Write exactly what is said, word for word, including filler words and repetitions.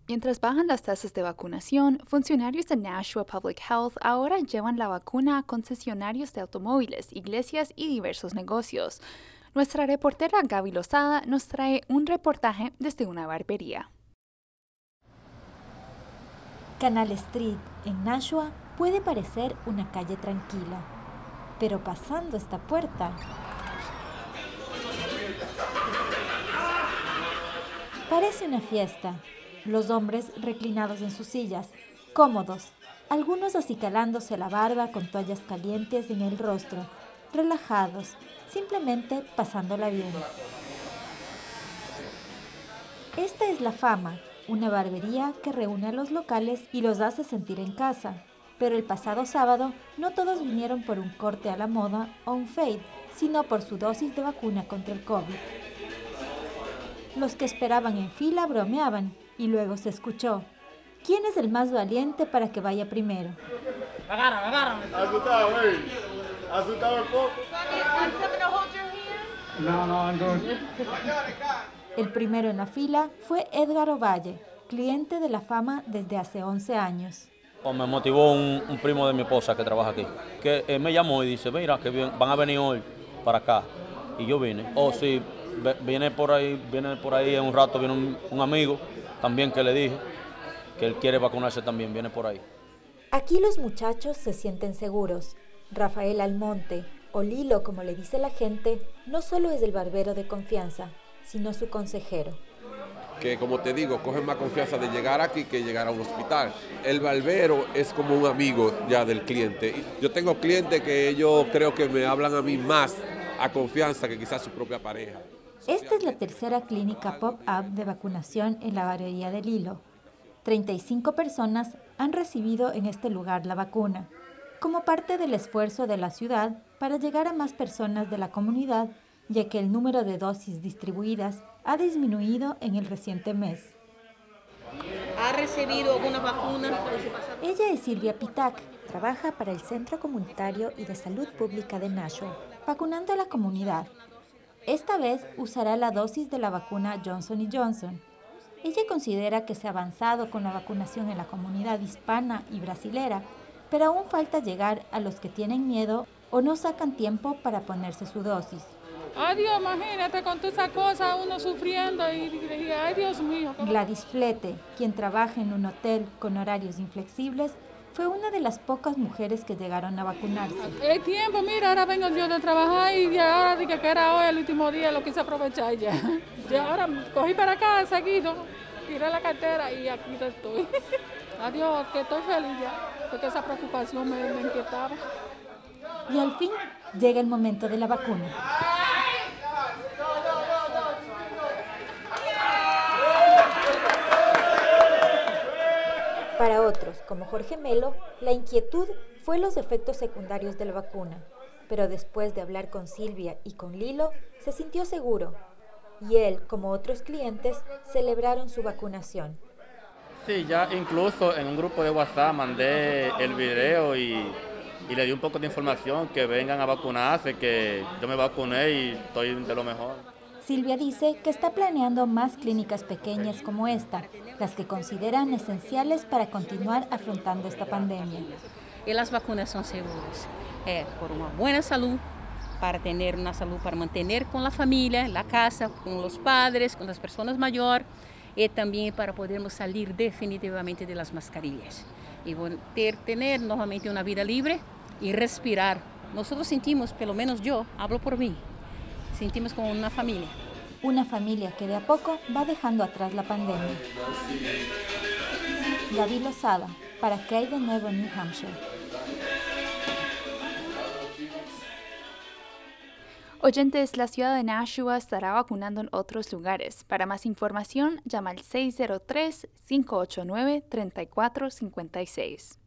Mientras bajan las tasas de vacunación, funcionarios de Nashua Public Health ahora llevan la vacuna a concesionarios de automóviles, iglesias y diversos negocios. Nuestra reportera Gaby Lozada nos trae un reportaje desde una barbería. Canal Street, en Nashua, puede parecer una calle tranquila, pero pasando esta puerta, parece una fiesta. Los hombres reclinados en sus sillas, cómodos, algunos acicalándose la barba con toallas calientes en el rostro, relajados, simplemente pasándola bien. Esta es La Fama, una barbería que reúne a los locales y los hace sentir en casa. Pero el pasado sábado no todos vinieron por un corte a la moda o un fade, sino por su dosis de vacuna contra el COVID. Los que esperaban en fila bromeaban y luego se escuchó: ¿quién es el más valiente para que vaya primero? Agárrame, agárrame. Asustado, hey. Asustado el poco. No, no, no. El primero en la fila fue Edgar Ovalle, cliente de La Fama desde hace once años. Me motivó un, un primo de mi esposa que trabaja aquí, que él me llamó y dice: mira, que bien, van a venir hoy para acá. Y yo vine. Oh, sí, viene por ahí, viene por ahí en un rato, viene un, un amigo también que le dije que él quiere vacunarse también, viene por ahí. Aquí los muchachos se sienten seguros. Rafael Almonte, o Lilo como le dice la gente, no solo es el barbero de confianza, sino su consejero. Que, como te digo, cogen más confianza de llegar aquí que llegar a un hospital. El barbero es como un amigo ya del cliente. Yo tengo clientes que ellos creo que me hablan a mí más a confianza que quizás su propia pareja. Esta es la tercera clínica pop-up de vacunación en la barbería de Lilo. treinta y cinco personas han recibido en este lugar la vacuna, como parte del esfuerzo de la ciudad para llegar a más personas de la comunidad, ya que el número de dosis distribuidas ha disminuido en el reciente mes. ¿Ha recibido alguna vacuna? Ella es Silvia Pitac, trabaja para el Centro Comunitario y de Salud Pública de Nashua, vacunando a la comunidad. Esta vez usará la dosis de la vacuna Johnson y Johnson. Ella considera que se ha avanzado con la vacunación en la comunidad hispana y brasilera, pero aún falta llegar a los que tienen miedo o no sacan tiempo para ponerse su dosis. Ay, Dios, imagínate con todas esas cosas, uno sufriendo y, y ay, Dios mío. Gladys Flete, quien trabaja en un hotel con horarios inflexibles, fue una de las pocas mujeres que llegaron a vacunarse. El tiempo, mira, ahora vengo yo de trabajar y ya ahora dije que era hoy el último día, lo quise aprovechar ya. Ya ahora cogí para acá seguido, tiré la cartera y aquí estoy. Adiós, que estoy feliz ya, porque esa preocupación me, me inquietaba. Y al fin llega el momento de la vacuna. Para otros, como Jorge Melo, la inquietud fue los efectos secundarios de la vacuna, pero después de hablar con Silvia y con Lilo, se sintió seguro, y él, como otros clientes, celebraron su vacunación. Sí, ya incluso en un grupo de WhatsApp mandé el video y, y le di un poco de información que vengan a vacunarse, que yo me vacuné y estoy de lo mejor. Silvia dice que está planeando más clínicas pequeñas como esta, las que consideran esenciales para continuar afrontando esta pandemia. Y las vacunas son seguras, eh, por una buena salud, para tener una salud, para mantener con la familia, la casa, con los padres, con las personas mayores, y también para podermos salir definitivamente de las mascarillas y ter, tener nuevamente una vida libre y respirar. Nosotros sentimos, pelo menos yo, hablo por mí, sentimos como una familia. Una familia que de a poco va dejando atrás la pandemia. Gaby Lozada, para ¿Qué hay de nuevo en New Hampshire? Oyentes, la ciudad de Nashua estará vacunando en otros lugares. Para más información, llama al seis cero tres, cinco ocho nueve, tres cuatro cinco seis.